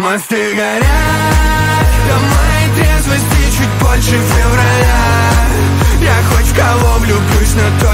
Мосты горят, до моей трезвости чуть больше февраля. Я хоть в кого влюблюсь, но